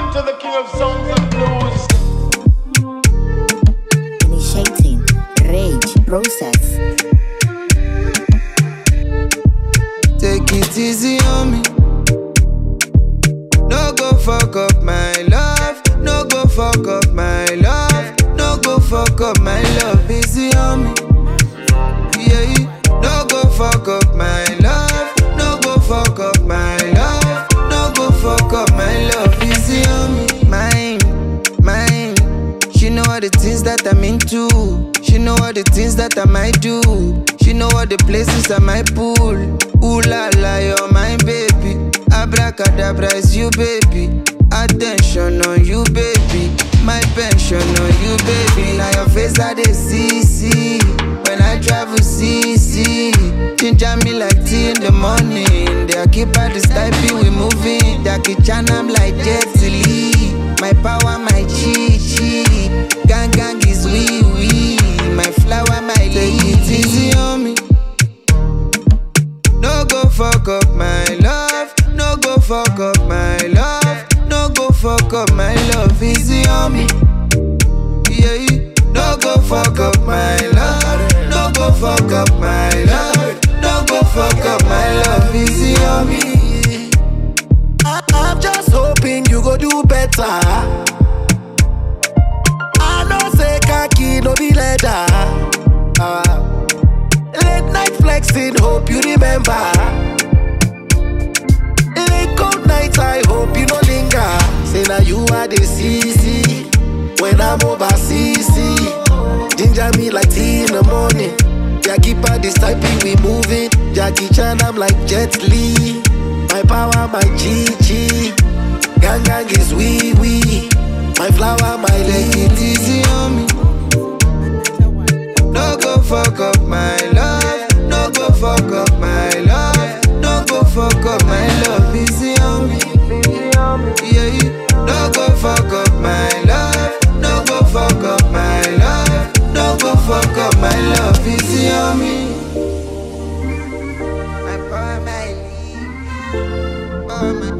to the king of songs and blues. Initiating rage process. Take it easy on me. No go fuck up my love. No go fuck up my love. No go fuck up my love. Easy on me. Yeah. No go fuck up my love. No go fuck up my love. No go fuck up my love. Easy on me. Mine. She know all the things that I'm into. She know all the things that I might do. She know all the places I might pull. Ooh la la, you're my baby. Abracadabra is you, baby. Attention on you, baby. My pension on you, baby. Now your face I dey see. When I travel, see. Ginger me like tea in the morning. They keep out the style, we moving. Jackie Chan, I'm like Jet Li. My power, my chi. Gang is wee. My flower, my lady. Take it easy on me. No go fuck up my love. No go fuck up my love. No go fuck up my love. Easy on me. Yeah. No go fuck up my love. No go fuck up my love. No go fuck up my love. Easy on me. I'm just hoping you go do better. I know say khaki no be leather. Late night flexing, hope you remember. Late cold nights, I hope you no linger. Say now you are the CC when I'm overseas. Ginger me like tea in the morning. Jackie pa this type we moving. Jackie Chan, I'm like Jet Li. My power, my chi. Gang is wee. My flower, my lady. Take it easy on me. No go fuck up my love. No go fuck up my love. No go fuck up my love. Easy on me. Yeah. No go fuck up my love. No go fuck up my love. No go fuck up my love. Easy on me. My power, my lead.